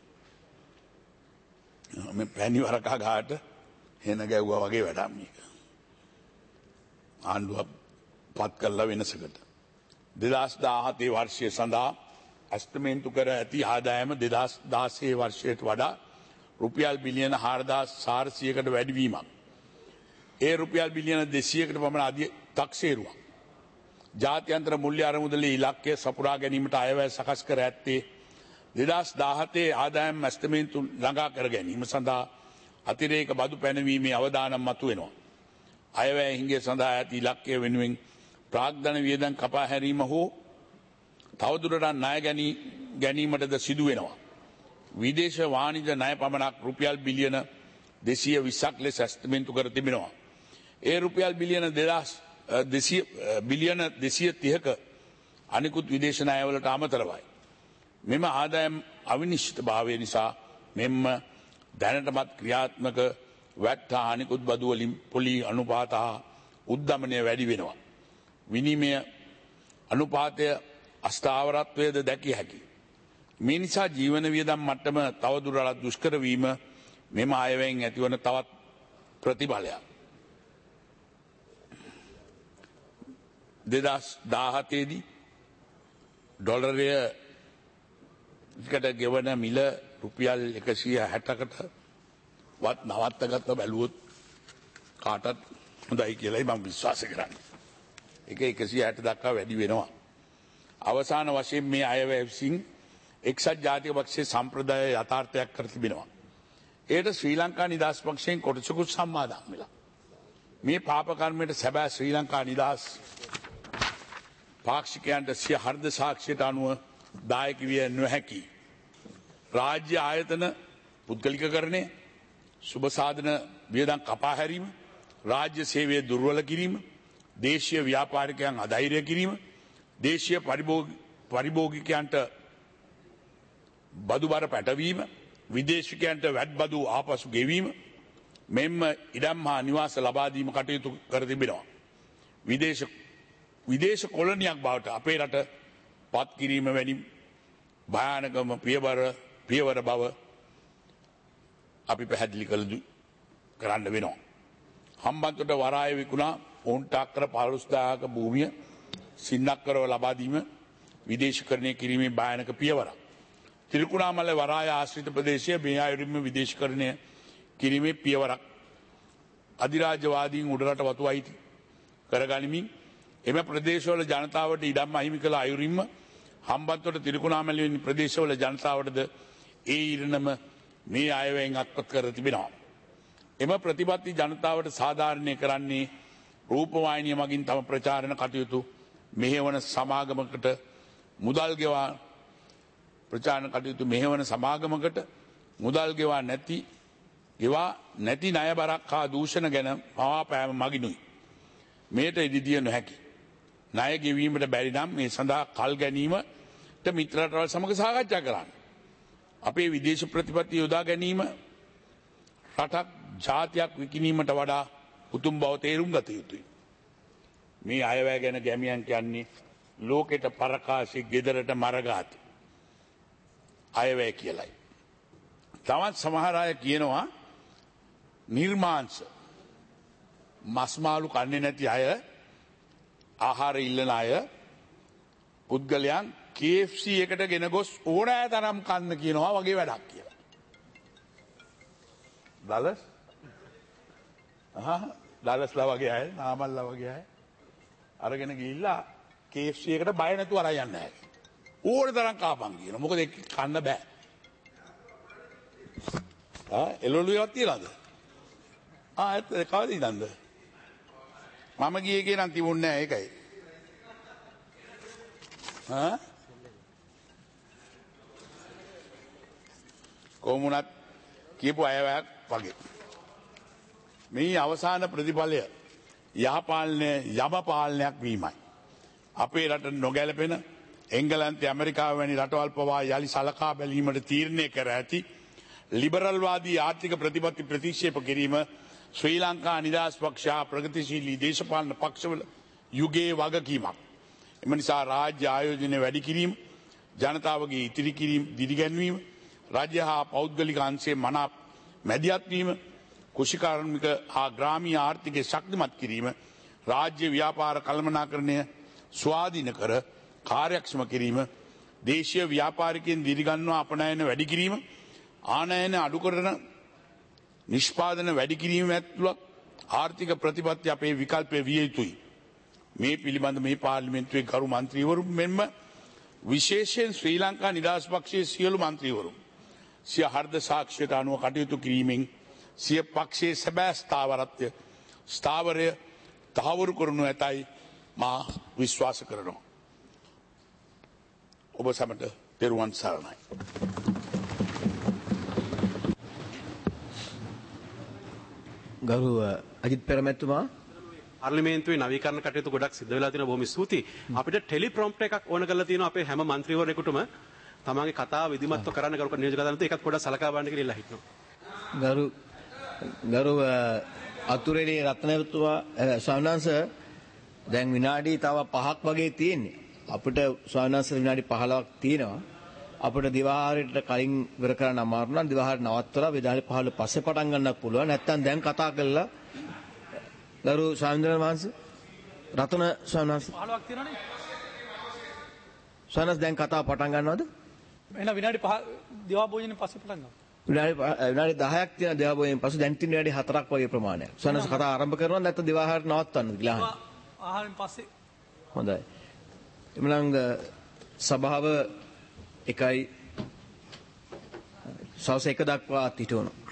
මේ පැණි වරකා ගාට හෙන ගැව්වා වගේ වැඩක් මේක. ආණ්ඩුව පත් කළා වෙනසකට. 2017 වර්ෂය සඳහා ඇස්තමේන්තු කර ඇති ආදායම 2016 වර්ෂයට වඩා රුපියල් බිලියන 4,400කට වැඩිවීමක්. ඒ රුපියල් බිලියන 200කට පමණ අධි තක්සේරුවක්. ජාත්‍යන්තර මුල්‍ය අරමුදලේ ඉලක්කය සපුරා ගැනීමට අයවැය සකස් කර ඇත්තේ 2017 ආදායම් ඇස්තමේන්තු ළඟා කර ගැනීම සඳහා අතිරේක බදු පැනවීමේ අවදානම් මතුවෙනවා. අයවැය හිඟය සඳහා ඇති ඉලක්කය වෙනුවෙන් ප්‍රාග්ධන වියදම් කපා හැරීම හෝ තවදුරටත් ණය ගැනීමටද සිදු වෙනවා. විදේශ වාණිජ ණය පමණක් රුපියල් බිලියන 220ක් ලෙස ඇස්තමේන්තු කර තිබෙනවා. ඒ රුපියල් බිලියන 230ක අනිකුත් විදේශ ණයවලට අමතරවයි. මෙම ආදායම් අවිනිශ්චිතභාවය නිසා මෙම දැනටමත් ක්‍රියාත්මක වැට් හා අනිකුත් බදු වලින් පොලි අනුපාත හා උද්දමනය වැඩි වෙනවා. විනිමය අනුපාතය අස්ථාවරත්වයද දැකිය හැකියි. මේ නිසා ජීවන වියදම් මට්ටම තවදුරටත් දුෂ්කර වීම මෙම අයවැයෙන් ඇතිවන තවත් ප්‍රතිඵලයක්. 2017 දී ඩොලරය කට ගෙවන මිල රුපියල් 160කට වත් නවත්තගත්ත බැලුවොත් කාටත් හොඳයි කියලායි මම විශ්වාස කරන්නේ. ඒක 160 දක්වා වැඩි වෙනවා. අවසාන වශයෙන් මේ අයවැය විසින් එක්සත් ජාතික පක්ෂයේ සම්ප්‍රදාය යථාර්ථයක් කර තිබෙනවා. ඒට ශ්‍රී ලංකා නිදහස් පක්ෂයෙන් කොටසකුත් සම්මාදම් වෙලා. මේ පාප කර්මයට සැබෑ ශ්‍රී ලංකා නිදහස් පාක්ෂිකයන්ට සිය හර්ධ සාක්ෂියට අනුව දායක විය නොහැකි. රාජ්‍ය ආයතන පුද්ගලිකකරණය, සුබ සාධන වියදම් කපා හැරීම, රාජ්‍ය සේවය දුර්වල කිරීම, දේශීය ව්‍යාපාරිකයන් අධෛර්ය කිරීම, දේශීය පරිභෝගිකයන්ට බදුබර පැටවීම, විදේශිකයන්ට වැඩ බදු ආපසු ගෙවීම, මෙන්ම ඉඩම් හා නිවාස ලබා දීම කටයුතු කර තිබෙනවා. විදේශ කොලනියක් බවට අපේ රට පත් කිරීම වැනි භයානකම පියවර බව අපි පැහැදිලි කරන්න වෙනවා. හම්බන්තොට වරාය විකුණා ඔවුන්ට අක්කර 15000ක භූමිය සින්නක්කරව ලබා දීම විදේශීකරණය කිරීමේ භයානක පියවරක්. තිරිකුණාමල වරාය ආශ්‍රිත ප්‍රදේශයේ මේ අයුරින්ම විදේශීකරණය කිරීමේ පියවරක්. අධිරාජ්‍යවාදීන් උඩරට වතු අයිති කරගනිමින් එම ප්‍රදේශවල ජනතාවට ඉඩම් අහිමි කළ අයුරින්ම හම්බන්තොට තිරිකුණාමැලි වැනි ප්‍රදේශවල ජනතාවටද ඒ ඉරණම මේ අයවැයෙන් අත්පත් කර තිබෙනවා. එම ප්‍රතිපත්ති ජනතාවට සාධාරණය කරන්නේ රූපවාහිනිය මගින් තම ප්‍රචාරණ කටයුතු මෙහෙවන සමාගමකට මුදල් ගෙවා ප්‍රචාරණ කටයුතු මෙහෙවන සමාගමකට මුදල් ගෙවා නැති ණය බරක් හා දූෂණ ගැන පවා පෑම මගිනුයි. මෙයට ඉදිදිය නොහැකි. ණය ගෙවීමට බැරි නම් මේ සඳහා කල් ගැනීමට මිත්‍ර රටවල් සමග සාකච්ඡා කරන්න. අපේ විදේශ ප්‍රතිපත්ති යොදා ගැනීම රටක් ජාතියක් විකිණීමට වඩා උතුම් බව තේරුම් ගත යුතුයි. මේ අයවැය ගැන ගැමියන් කියන්නේ ලෝකෙට පරකාසෙ ගෙදරට මරගාති අයවැය කියලයි. තවත් සමහර අය කියනවා නිර්මාංශ මස්මාලු කන්නේ නැති අය ආහාර ඉල්ලන අය පුද්ගලයන් KFC එකට ගෙන ගොස් ඕනෑ තරම් කන්න කියනවා වගේ වැඩක් කියලා. දලස්ලා වගේ අය නාමල්ලා වගේ අය අරගෙන ගිහිල්ලා KFC එකට බය නැතුව අරන් යන්න නැහැ. ඕන තරම් කාපන් කියනවා. මොකද ඒක කන්න බෑ. එළවලුවක් තියලාද? ඇත්ත කවද ඉඳන්ද? මම ගියේ කියලා නම් තිබුණේ නැහැ ඒකයි. කොමුණත් කියපු අයවැයක් වගේ. මේ අවසාන ප්‍රතිඵලය යමපාලනයක් වීමයි. අපේ රට නොගැලපෙන එංගලන්තය ඇමරිකාව වැනි රටවල් පවා යළි සලකා බැලීමට තීරණය කර ඇති ලිබරල්වාදී ආර්ථික ප්‍රතිපත්ති ප්‍රතික්ෂේප කිරීම ශ්‍රී ලංකා නිදහස් පක්ෂ ප්‍රගතිශීලී දේශපාලන පක්ෂවල යුගයේ වගකීමක්. එම නිසා රාජ්‍ය ආයෝජනය වැඩි කිරීම, ජනතාවගේ ඉතිරි කිරීම දිරිගැන්වීම, රාජ්‍ය හා පෞද්ගලික අංශයේ මනා මැදිහත් වීම, කුෂිකාර්මික හා ග්‍රාමීය ආර්ථිකය ශක්තිමත් කිරීම, රාජ්‍ය ව්‍යාපාර කළමනාකරණය ස්වාධීන කර කාර්යක්ෂම කිරීම, දේශීය ව්‍යාපාරිකයන් දිරිගන්වා අපනයන වැඩි කිරීම, ආනයන අඩු කරන නිෂ්පාදන වැඩි කිරීම ඇතුළත් ආර්ථික ප්‍රතිපත්ති අපේ විකල්පය විය යුතුයි. මේ පිළිබඳ මේ පාර්ලිමේන්තුවේ ගරු මන්ත්‍රීවරු මෙන්ම විශේෂයෙන් ශ්‍රී ලංකා නිදහස් පක්ෂයේ සියලු මන්ත්‍රීවරු සිය හර්ද සාක්ෂියට අනුව කටයුතු කිරීමෙන් සිය පක්ෂයේ සැබෑ ස්ථාවරය තහවුරු කරනු ඇතයි මා විශ්වාස කරනවා. ඔබ සැමට තෙරුවන් සරණයි. ගරු අජිත් පෙරමැතිතුමා පාර්ලිමේන්තුවේ නවීකරණ කටයුතු ගොඩක් සිද්ධ වෙලා තියෙනවා. බොහොම ස්තුතියි. අපිට ටෙලිප්‍රොම්ප්ට් එකක් ඕන කරලා තියෙනවා අපේ හැම මන්ත්‍රීවරයෙකුටම තමන්ගේ කතාව විධිමත්ව කරන්න ගරු නියෝජක අධිකාරියන්ට ඒකත් පොඩ්ඩක් සලකා බලන්න කියලා හිතනවා. ගරු අතුරේලි රත්නතුමා ස්වාමීන් දැන් විනාඩි තව 5ක් වගේ තියෙන්නේ. අපිට ස්වාමීන් විනාඩි 15ක් තියෙනවා. අපිට දිවාහාරයට කලින් ඉවර කරන්න අමාරු නම් දිවාහාර නවත්තලා විනාඩි 15 පස්සේ පටන් ගන්නත් පුළුවන්. නැත්නම් දැන් කතා කරලා ගරු ස්වාමීන් වහන්සේ රතන ස්වාමීන් වහන්සේ 15ක් තියෙනවනේ. ස්වාමීන් දැන් කතාව පටන් ගන්නවද? එහෙනම් විනාඩි 5 දිවා භෝජනේ පස්සේ පටන් ගමු. විනාඩි 10ක් තියෙන දිවා භෝජනේ පස්සේ දැන් තියෙන විනාඩි 4ක් වගේ ප්‍රමාණයක්. ස්වාමීන් කතා ආරම්භ කරනවා නැත්නම් දිවාහාර නවත්තන්නද කියලා අහන්න. ආහාරයෙන් පස්සේ. හොඳයි. එමනම් සභාව එකයි සවස් 1 දක්වා තිටවනවා.